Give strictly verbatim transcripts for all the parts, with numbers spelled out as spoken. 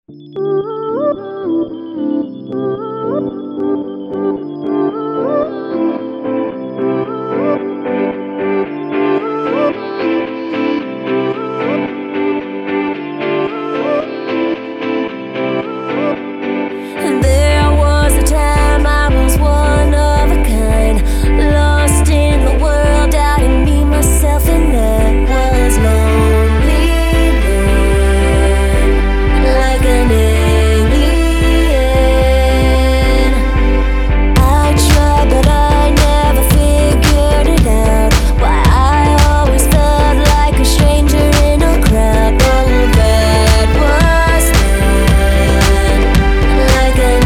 There was a time I was one of a kind, lost in the world, doubting me, myself, and that was lonely then, like an alien. I tried, but I never figured it out, why I always felt like a stranger in a crowd. Oh, that was then, like an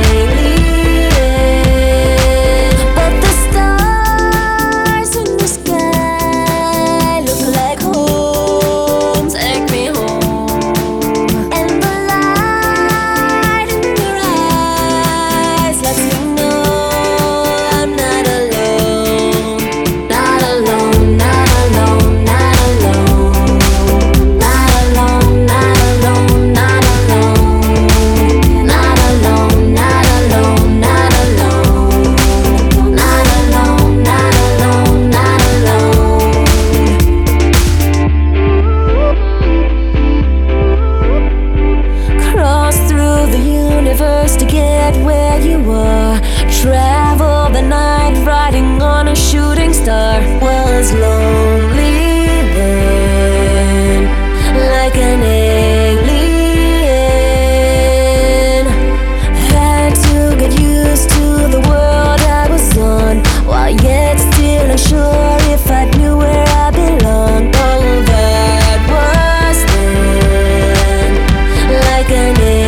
alien. But the stars in the sky look like home. Take me home. And the light in your eyes lets me know I'm not alone. Not alone, not alone, not alone. Not alone, not alone, not alone. Not alone, not alone, not alone. Not alone, not alone, not alone. Cross through the universe to get where you are. Travel the night riding on a shooting star. Was lonely then, like an alien. Had to get used to the world I was on, while yet still unsure if I knew where I belonged. Oh, that was then, like an alien.